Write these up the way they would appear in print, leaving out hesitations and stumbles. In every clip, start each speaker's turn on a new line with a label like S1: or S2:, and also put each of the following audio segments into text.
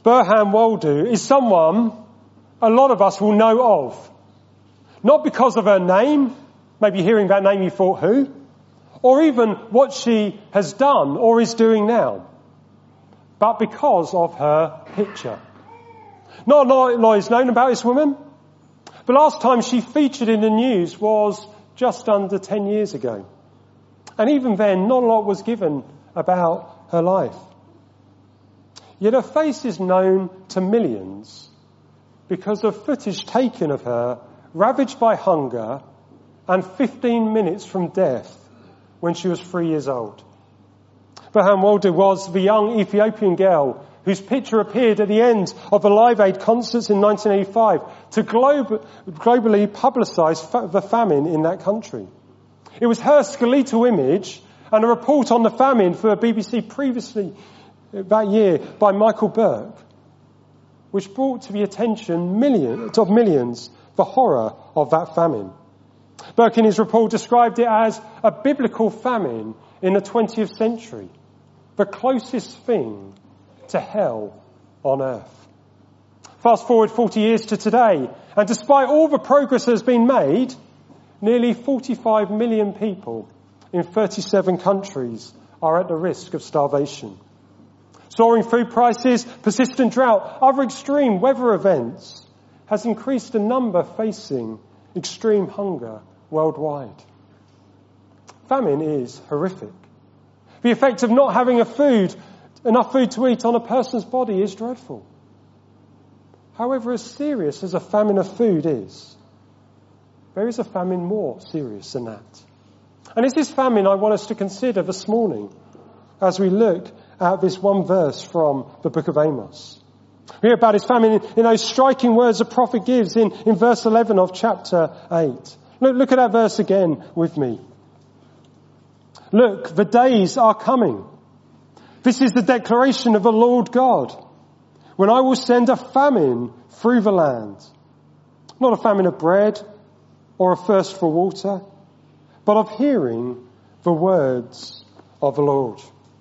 S1: Burhan Waldo is someone a lot of us will know of. Not because of her name, maybe hearing that name you thought who, or even what she has done or is doing now, but because of her picture. Not a lot is known about this woman. The last time she featured in the news was just under 10 years ago. And even then, not a lot was given about her life. Yet her face is known to millions because of footage taken of her ravaged by hunger and 15 minutes from death when she was 3 years old. Burhan Waldo was the young Ethiopian girl whose picture appeared at the end of the Live Aid concerts in 1985 to globally publicise the famine in that country. It was her skeletal image and a report on the famine for the BBC previously that year by Michael Burke, which brought to the attention of millions the horror of that famine. Burke in his report described it as a biblical famine in the 20th century, the closest thing to hell on earth. Fast forward 40 years to today, and despite all the progress that has been made, nearly 45 million people in 37 countries are at the risk of starvation. Soaring food prices, persistent drought, other extreme weather events has increased the number facing extreme hunger worldwide. Famine is horrific. The effect of not having enough food to eat on a person's body is dreadful. However, as serious as a famine of food is, there is a famine more serious than that. And it's this famine I want us to consider this morning as we look at this one verse from the book of Amos. We hear about his famine in those striking words the prophet gives in verse 11 of chapter 8. Look at that verse again with me. Look, the days are coming. This is the declaration of the Lord God, when I will send a famine through the land. Not a famine of bread or a thirst for water, but of hearing the words of the Lord.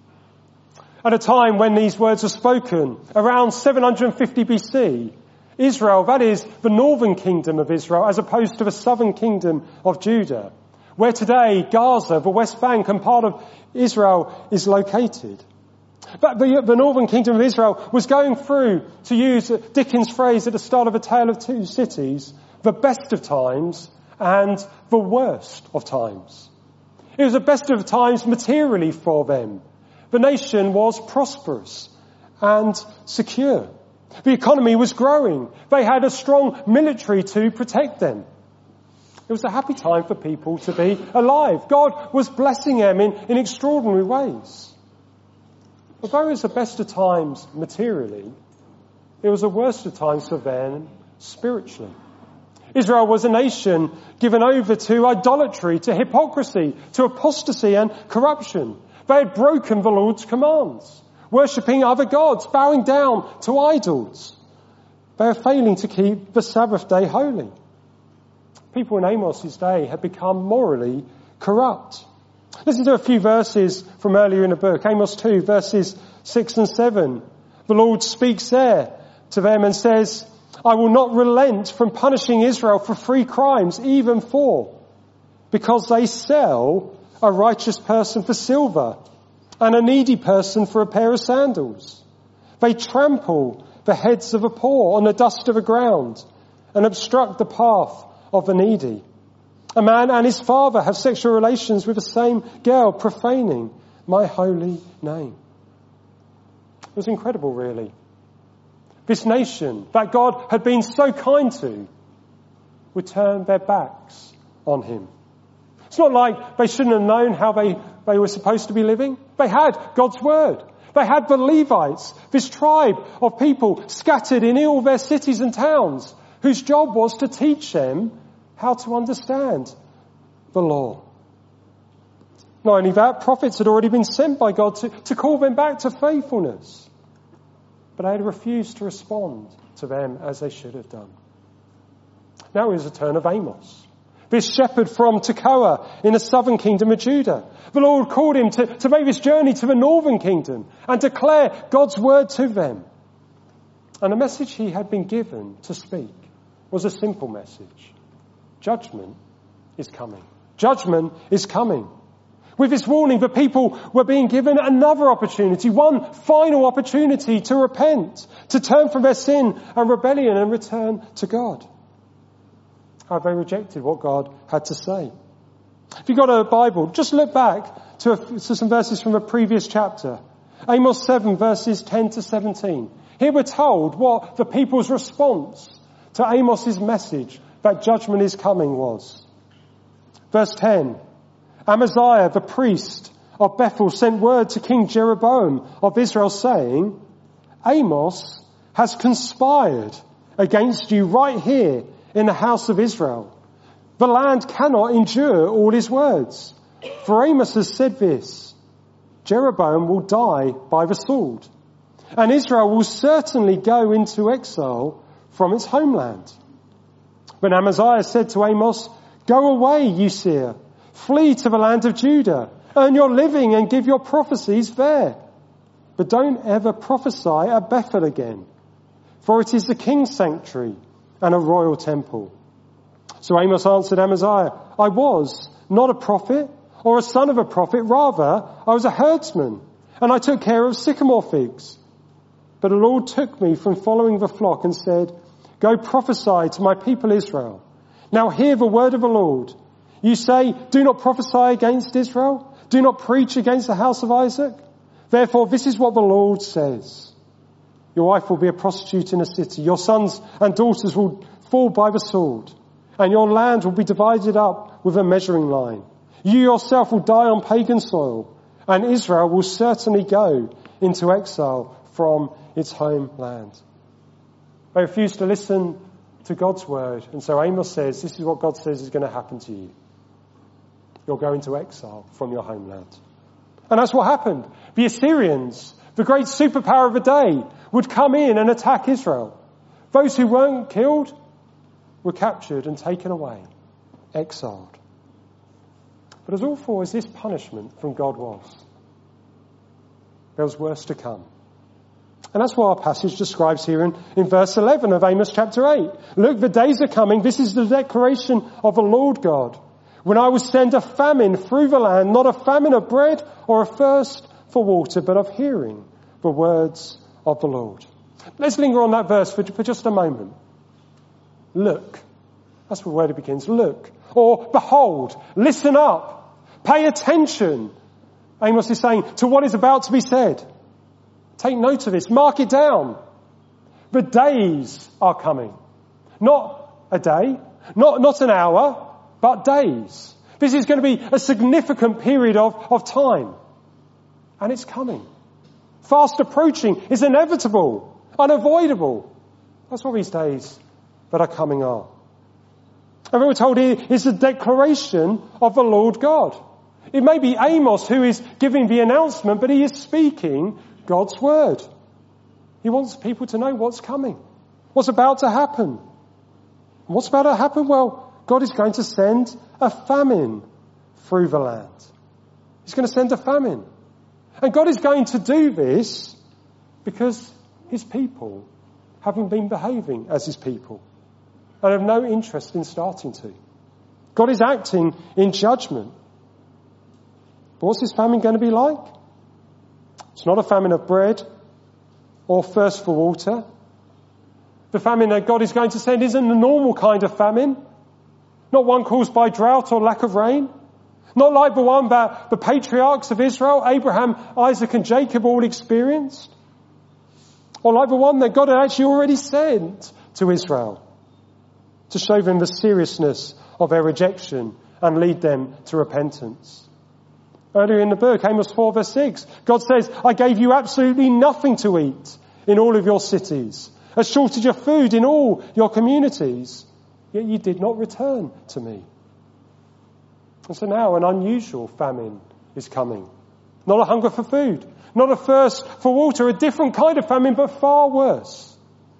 S1: At a time when these words were spoken, around 750 BC, Israel, that is the northern kingdom of Israel, as opposed to the southern kingdom of Judah, where today Gaza, the West Bank and part of Israel is located. But the northern kingdom of Israel was going through, to use Dickens' phrase at the start of A Tale of Two Cities, the best of times and the worst of times. It was the best of times materially for them. The nation was prosperous and secure. The economy was growing. They had a strong military to protect them. It was a happy time for people to be alive. God was blessing them in extraordinary ways. Although it was the best of times materially, it was the worst of times for them spiritually. Israel was a nation given over to idolatry, to hypocrisy, to apostasy and corruption. They had broken the Lord's commands, worshipping other gods, bowing down to idols. They were failing to keep the Sabbath day holy. People in Amos's day had become morally corrupt. Listen to a few verses from earlier in the book. Amos 2, verses 6 and 7. The Lord speaks there to them and says, I will not relent from punishing Israel for 3 crimes, even 4, because they sell a righteous person for silver and a needy person for a pair of sandals. They trample the heads of the poor on the dust of the ground and obstruct the path of the needy. A man and his father have sexual relations with the same girl, profaning my holy name. It was incredible, really. This nation that God had been so kind to would turn their backs on him. It's not like they shouldn't have known how they were supposed to be living. They had God's word. They had the Levites, this tribe of people scattered in all their cities and towns, whose job was to teach them how to understand the law. Not only that, prophets had already been sent by God to call them back to faithfulness. But they had refused to respond to them as they should have done. Now is the turn of Amos, this shepherd from Tekoa in the southern kingdom of Judah. The Lord called him to make this journey to the northern kingdom and declare God's word to them. And the message he had been given to speak was a simple message. Judgment is coming. Judgment is coming. With this warning, the people were being given another opportunity, one final opportunity to repent, to turn from their sin and rebellion and return to God. However, they rejected what God had to say. If you've got a Bible, just look back to some verses from a previous chapter. Amos 7 verses 10 to 17. Here we're told what the people's response to Amos's message that judgment is coming was. Verse 10. Amaziah, the priest of Bethel, sent word to King Jeroboam of Israel saying, Amos has conspired against you right here in the house of Israel. The land cannot endure all his words. For Amos has said this, Jeroboam will die by the sword, and Israel will certainly go into exile from its homeland. When Amaziah said to Amos, Go away, you seer, flee to the land of Judah, earn your living and give your prophecies there. But don't ever prophesy at Bethel again, for it is the king's sanctuary and a royal temple. So Amos answered Amaziah, I was not a prophet or a son of a prophet. Rather, I was a herdsman, and I took care of sycamore figs. But the Lord took me from following the flock and said, Go prophesy to my people Israel. Now hear the word of the Lord. You say, do not prophesy against Israel. Do not preach against the house of Isaac. Therefore, this is what the Lord says. Your wife will be a prostitute in a city. Your sons and daughters will fall by the sword. And your land will be divided up with a measuring line. You yourself will die on pagan soil. And Israel will certainly go into exile from its homeland. They refused to listen to God's word. And so Amos says, this is what God says is going to happen to you. You'll go into exile from your homeland. And that's what happened. The Assyrians, the great superpower of the day, would come in and attack Israel. Those who weren't killed were captured and taken away, exiled. But as awful as this punishment from God was, there was worse to come. And that's what our passage describes here in verse 11 of Amos chapter 8. Look, the days are coming. This is the declaration of the Lord God. When I will send a famine through the land, not a famine of bread or a thirst for water, but of hearing the words of the Lord. Let's linger on that verse for just a moment. Look. That's where it begins. Look. Or behold. Listen up. Pay attention. Amos is saying to what is about to be said. Take note of this. Mark it down. The days are coming. Not a day. Not an hour. But days. This is going to be a significant period of time. And it's coming. Fast approaching is inevitable, unavoidable. That's what these days that are coming are. And what we're told here is the declaration of the Lord God. It may be Amos who is giving the announcement, but he is speaking God's word. He wants people to know what's coming, what's about to happen. And what's about to happen? Well, God is going to send a famine through the land. He's going to send a famine. And God is going to do this because his people haven't been behaving as his people and have no interest in starting to. God is acting in judgment. But what's this famine going to be like? It's not a famine of bread or thirst for water. The famine that God is going to send isn't the normal kind of famine. Not one caused by drought or lack of rain. Not like the one that the patriarchs of Israel, Abraham, Isaac and Jacob all experienced. Or like the one that God had actually already sent to Israel to show them the seriousness of their rejection and lead them to repentance. Earlier in the book, Amos 4 verse 6, God says, I gave you absolutely nothing to eat in all of your cities, a shortage of food in all your communities. Yet you did not return to me. And so now an unusual famine is coming. Not a hunger for food, not a thirst for water, a different kind of famine, but far worse.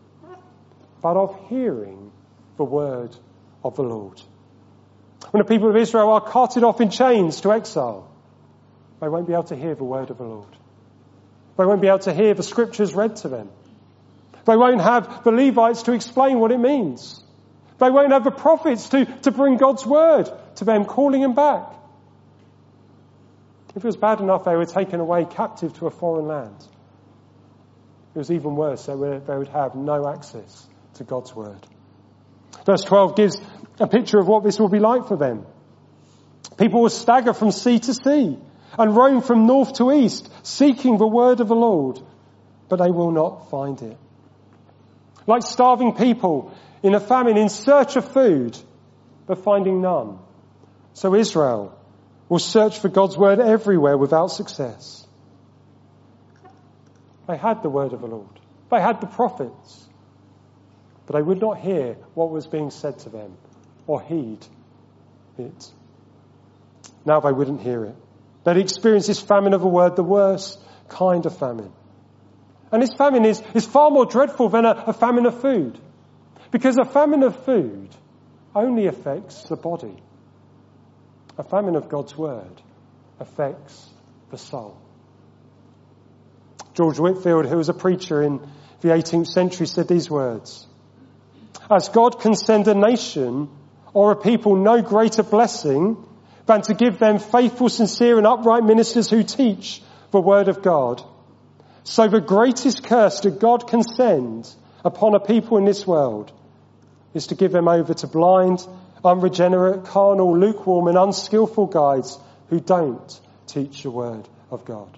S1: But of hearing the word of the Lord. When the people of Israel are carted off in chains to exile, they won't be able to hear the word of the Lord. They won't be able to hear the scriptures read to them. They won't have the Levites to explain what it means. They won't have the prophets to bring God's word to them, calling them back. If it was bad enough they were taken away captive to a foreign land, it was even worse. They would have no access to God's word. Verse 12 gives a picture of what this will be like for them. People will stagger from sea to sea and roam from north to east, seeking the word of the Lord, but they will not find it. Like starving people in a famine in search of food, but finding none. So Israel will search for God's word everywhere without success. They had the word of the Lord. They had the prophets. But they would not hear what was being said to them or heed it. Now they wouldn't hear it. They'd experience this famine of the word, the worst kind of famine. And this famine is far more dreadful than a famine of food. Because a famine of food only affects the body. A famine of God's word affects the soul. George Whitefield, who was a preacher in the 18th century, said these words: "As God can send a nation or a people no greater blessing than to give them faithful, sincere and upright ministers who teach the word of God, so the greatest curse that God can send upon a people in this world is to give them over to blind, unregenerate, carnal, lukewarm and unskillful guides who don't teach the word of God."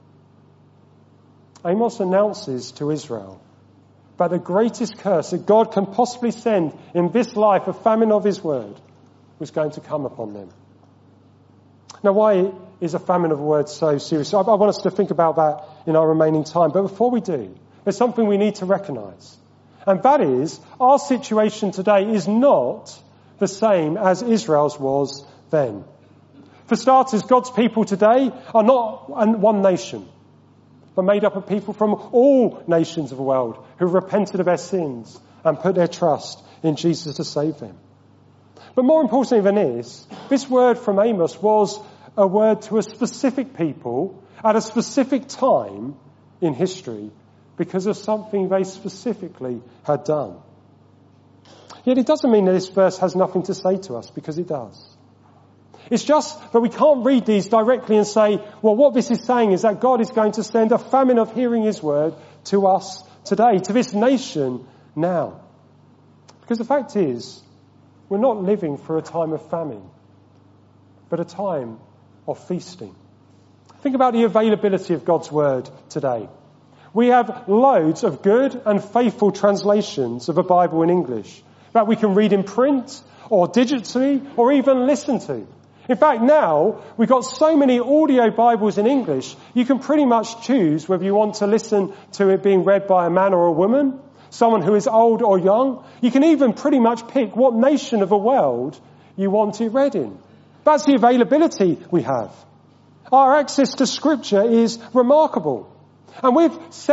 S1: Amos announces to Israel that the greatest curse that God can possibly send in this life, a famine of his word, was going to come upon them. Now, why is a famine of words so serious? I want us to think about that in our remaining time. But before we do, there's something we need to recognise. And that is, our situation today is not the same as Israel's was then. For starters, God's people today are not one nation, but made up of people from all nations of the world who repented of their sins and put their trust in Jesus to save them. But more importantly than this word from Amos was a word to a specific people at a specific time in history because of something they specifically had done. Yet it doesn't mean that this verse has nothing to say to us, because it does. It's just that we can't read these directly and say, well, what this is saying is that God is going to send a famine of hearing his word to us today, to this nation now. Because the fact is, we're not living for a time of famine, but a time of feasting. Think about the availability of God's word today. We have loads of good and faithful translations of the Bible in English that we can read in print or digitally or even listen to. In fact, now we've got so many audio Bibles in English, you can pretty much choose whether you want to listen to it being read by a man or a woman, someone who is old or young. You can even pretty much pick what nation of the world you want it read in. That's the availability we have. Our access to Scripture is remarkable. And with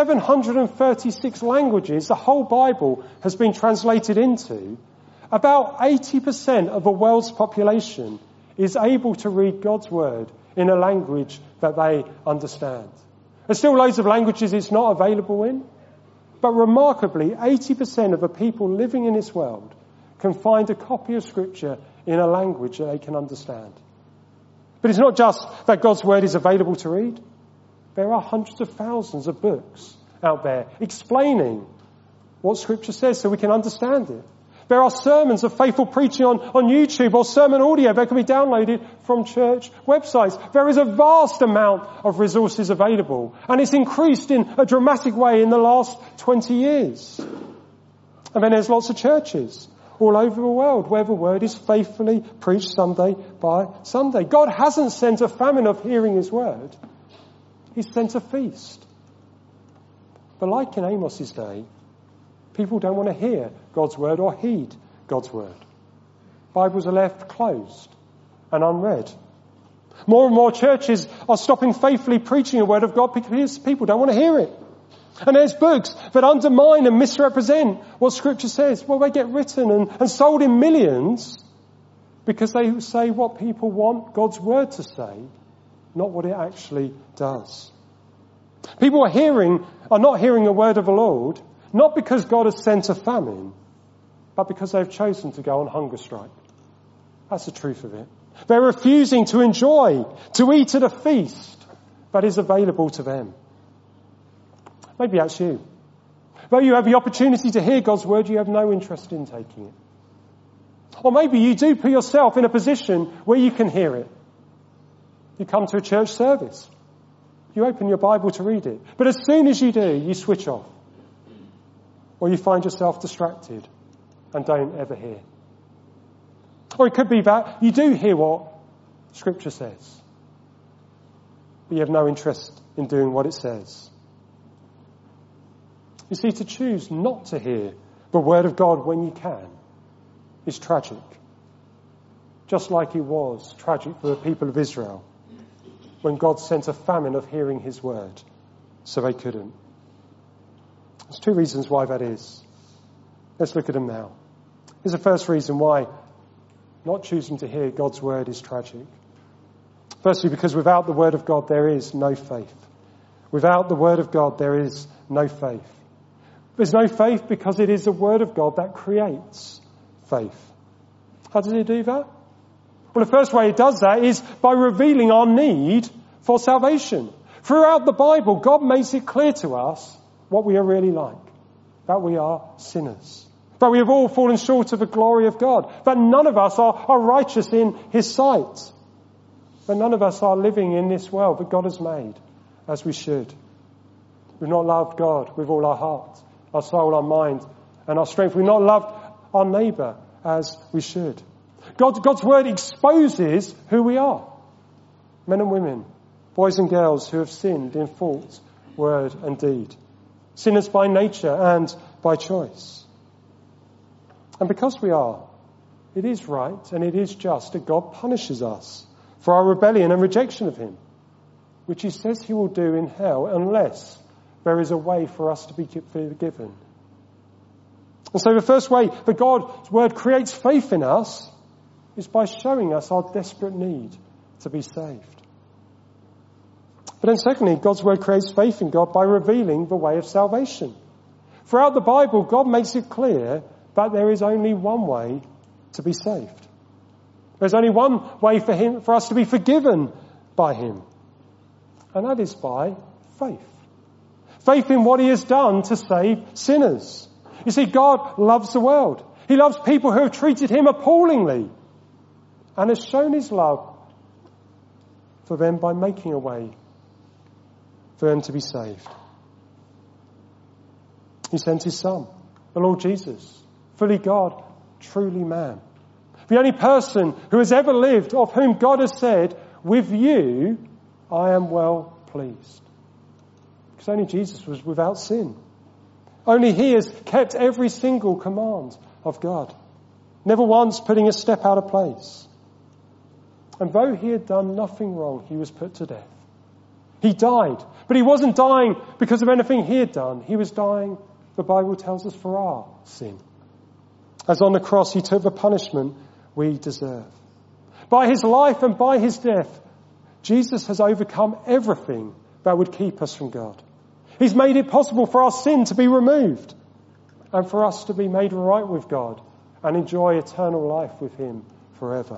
S1: 736 languages the whole Bible has been translated into, about 80% of the world's population is able to read God's word in a language that they understand. There's still loads of languages it's not available in, but remarkably 80% of the people living in this world can find a copy of Scripture in a language that they can understand. But it's not just that God's word is available to read. There are hundreds of thousands of books out there explaining what Scripture says so we can understand it. There are sermons of faithful preaching on YouTube or sermon audio that can be downloaded from church websites. There is a vast amount of resources available, and it's increased in a dramatic way in the last 20 years. And then there's lots of churches all over the world where the word is faithfully preached Sunday by Sunday. God hasn't sent a famine of hearing his word. He's sent a feast. But like in Amos's day, people don't want to hear God's word or heed God's word. Bibles are left closed and unread. More and more churches are stopping faithfully preaching the word of God because people don't want to hear it. And there's books that undermine and misrepresent what Scripture says. Well, they get written and sold in millions because they say what people want God's word to say, not what it actually does. People are not hearing the word of the Lord, not because God has sent a famine, but because they've chosen to go on hunger strike. That's the truth of it. They're refusing to enjoy, to eat at a feast that is available to them. Maybe that's you. Though you have the opportunity to hear God's word, you have no interest in taking it. Or maybe you do put yourself in a position where you can hear it. You come to a church service. You open your Bible to read it. But as soon as you do, you switch off. Or you find yourself distracted and don't ever hear. Or it could be that you do hear what Scripture says, but you have no interest in doing what it says. You see, to choose not to hear the word of God when you can is tragic. Just like it was tragic for the people of Israel when God sent a famine of hearing his word, so they couldn't. There's two reasons why that is. Let's look at them now. Here's the first reason why not choosing to hear God's word is tragic. Firstly, because without the word of God there is no faith. Without the word of God there is no faith. There's no faith because it is the word of God that creates faith. How does it do that? Well, the first way it does that is by revealing our need for salvation. Throughout the Bible, God makes it clear to us what we are really like. That we are sinners. That we have all fallen short of the glory of God. That none of us are righteous in his sight. That none of us are living in this world that God has made as we should. We've not loved God with all our heart, our soul, our mind, and our strength. We've not loved our neighbour as we should. God's word exposes who we are. Men and women, boys and girls who have sinned in thought, word and deed. Sinners by nature and by choice. And because we are, it is right and it is just that God punishes us for our rebellion and rejection of him, which he says he will do in hell unless there is a way for us to be forgiven. And so the first way that God's word creates faith in us is by showing us our desperate need to be saved. But then secondly, God's word creates faith in God by revealing the way of salvation. Throughout the Bible, God makes it clear that there is only one way to be saved. There's only one way for us to be forgiven by him. And that is by faith. Faith in what he has done to save sinners. You see, God loves the world. He loves people who have treated him appallingly and has shown his love for them by making a way for them to be saved. He sent his son, the Lord Jesus, fully God, truly man. The only person who has ever lived of whom God has said, with you I am well pleased. Because only Jesus was without sin. Only he has kept every single command of God, never once putting a step out of place. And though he had done nothing wrong, he was put to death. He died, but he wasn't dying because of anything he had done. He was dying, the Bible tells us, for our sin. As on the cross he took the punishment we deserve. By his life and by his death, Jesus has overcome everything that would keep us from God. He's made it possible for our sin to be removed and for us to be made right with God and enjoy eternal life with him forever.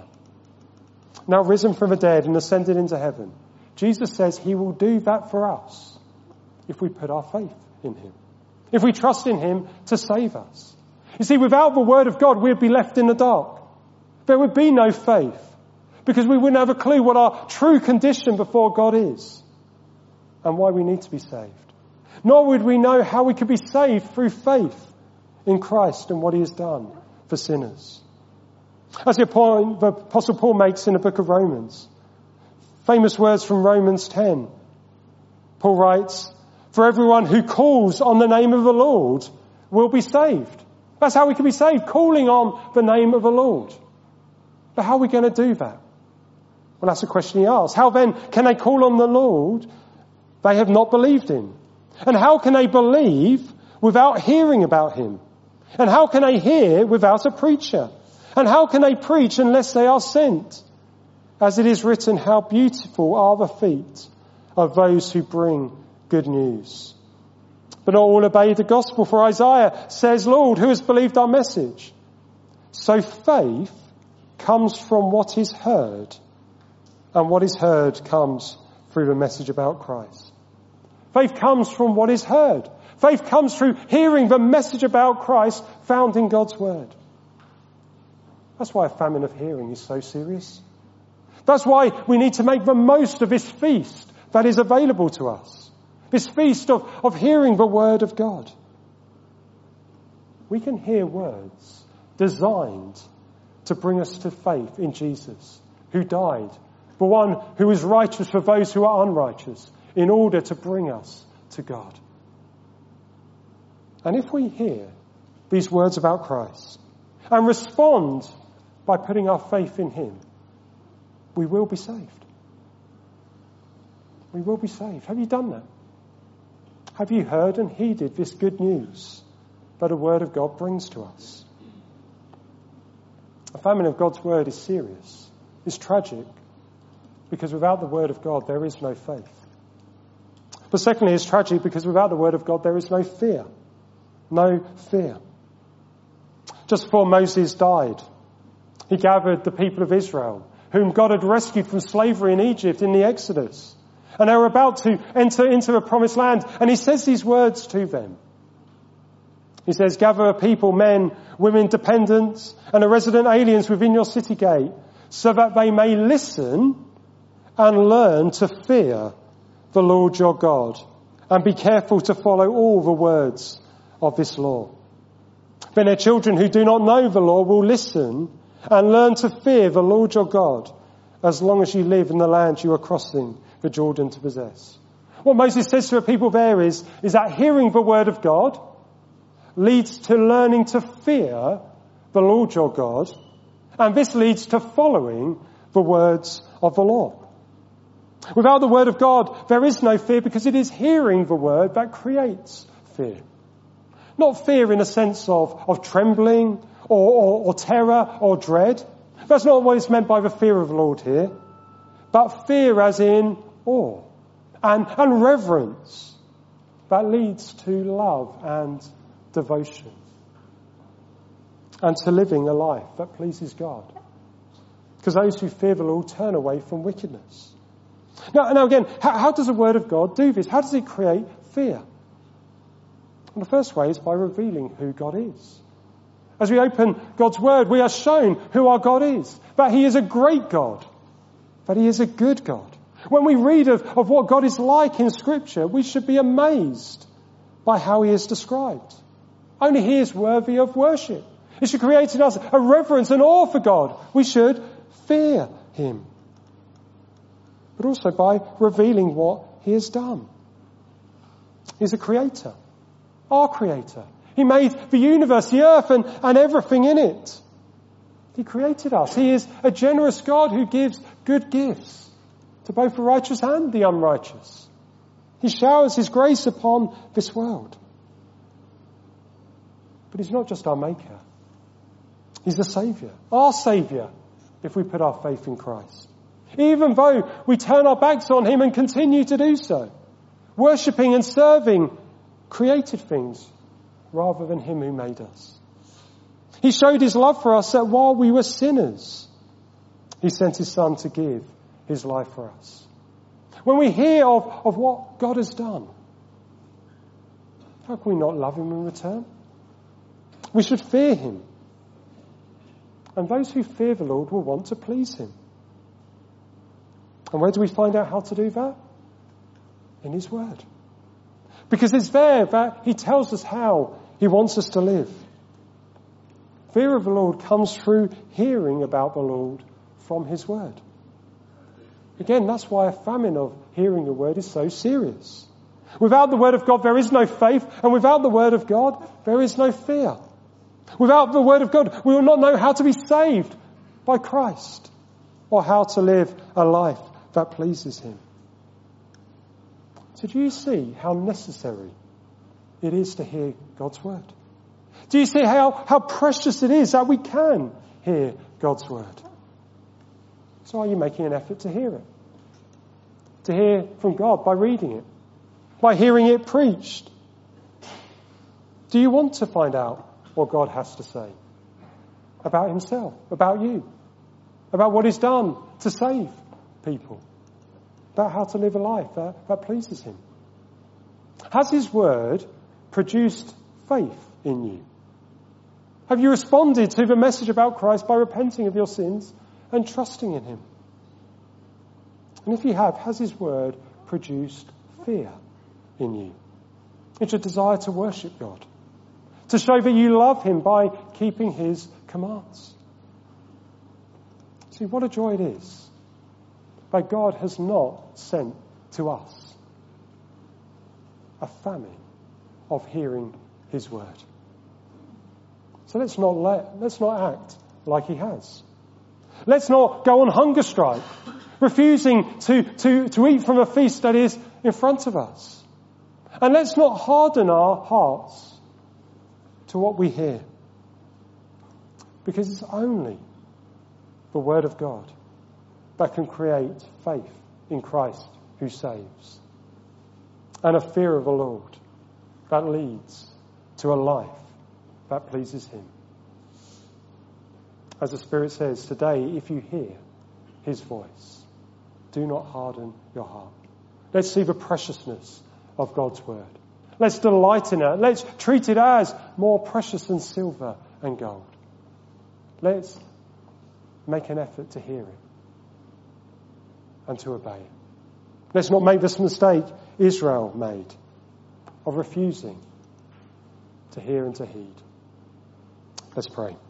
S1: Now risen from the dead and ascended into heaven, Jesus says he will do that for us if we put our faith in him, if we trust in him to save us. You see, without the word of God, we'd be left in the dark. There would be no faith because we wouldn't have a clue what our true condition before God is and why we need to be saved. Nor would we know how we could be saved through faith in Christ and what he has done for sinners. As the Apostle Paul makes in the book of Romans, famous words from Romans 10. Paul writes, "For everyone who calls on the name of the Lord will be saved." That's how we can be saved, calling on the name of the Lord. But how are we going to do that? Well, that's the question he asks. How then can they call on the Lord they have not believed in? And how can they believe without hearing about him? And how can they hear without a preacher? And how can they preach unless they are sent? As it is written, how beautiful are the feet of those who bring good news. but not all obey the gospel. For Isaiah says, Lord, who has believed our message? So faith comes from what is heard, and what is heard comes through the message about Christ. Faith comes from what is heard. Faith comes through hearing the message about Christ found in God's word. That's why a famine of hearing is so serious. That's why we need to make the most of this feast that is available to us. This feast of hearing the word of God. We can hear words designed to bring us to faith in Jesus, who died, the one who is righteous for those who are unrighteous, in order to bring us to God. And if we hear these words about Christ and respond by putting our faith in him, we will be saved. We will be saved. Have you done that? Have you heard and heeded this good news that the word of God brings to us? A famine of God's word is serious. It's tragic, because without the word of God there is no faith. But secondly, it's tragic because without the word of God there is no fear. No fear. Just before Moses died, he gathered the people of Israel, whom God had rescued from slavery in Egypt in the Exodus. And they were about to enter into the promised land. And he says these words to them. He says, gather a people, men, women, dependents, and the resident aliens within your city gate, so that they may listen and learn to fear the Lord your God, and be careful to follow all the words of this law. Then their children who do not know the law will listen and learn to fear the Lord your God, as long as you live in the land you are crossing the Jordan to possess. What Moses says to the people there is that hearing the word of God leads to learning to fear the Lord your God, and this leads to following the words of the law. Without the word of God, there is no fear, because it is hearing the word that creates fear. Not fear in a sense of trembling or terror or dread. That's not what is meant by the fear of the Lord here. But fear as in awe and reverence that leads to love and devotion, and to living a life that pleases God. Because those who fear the Lord turn away from wickedness. Now again, how does the word of God do this? How does it create fear? And the first way is by revealing who God is. As we open God's word, we are shown who our God is. That he is a great God. That he is a good God. When we read of what God is like in Scripture, we should be amazed by how he is described. Only he is worthy of worship. It should create in us a reverence and awe for God. We should fear him. But also by revealing what he has done. He's a creator. Our creator. He made the universe, the earth, and everything in it. He created us. He is a generous God who gives good gifts to both the righteous and the unrighteous. He showers his grace upon this world. But he's not just our maker. He's the Saviour. Our Saviour, if we put our faith in Christ. Even though we turn our backs on him and continue to do so, worshipping and serving created things rather than him who made us. He showed his love for us that while we were sinners, he sent his Son to give his life for us. When we hear of what God has done, how can we not love him in return? We should fear him. And those who fear the Lord will want to please him. And where do we find out how to do that? In his word. Because it's there that he tells us how he wants us to live. Fear of the Lord comes through hearing about the Lord from his word. Again, that's why a famine of hearing the word is so serious. Without the word of God, there is no faith, and without the word of God, there is no fear. Without the word of God, we will not know how to be saved by Christ, or how to live a life that pleases him. So do you see how necessary it is to hear God's word? Do you see how precious it is that we can hear God's word? So are you making an effort to hear it? To hear from God by reading it, by hearing it preached, Do you want to find out what God has to say about himself, about you, about what he's done to save people, about how to live a life that pleases him? Has his word produced faith in you? Have you responded to the message about Christ by repenting of your sins and trusting in him? And if you have, has his word produced fear in you? It's a desire to worship God, to show that you love him by keeping his commands. See, what a joy it is that God has not sent to us a famine of hearing his word. So let's not act like he has. Let's not go on hunger strike, refusing to eat from a feast that is in front of us. And let's not harden our hearts to what we hear. Because it's only the word of God that can create faith in Christ who saves, and a fear of the Lord that leads to a life that pleases him. As the Spirit says, today, if you hear his voice, do not harden your heart. Let's see the preciousness of God's word. Let's delight in it. Let's treat it as more precious than silver and gold. Let's make an effort to hear it and to obey it. Let's not make this mistake Israel made of refusing to hear and to heed. Let's pray.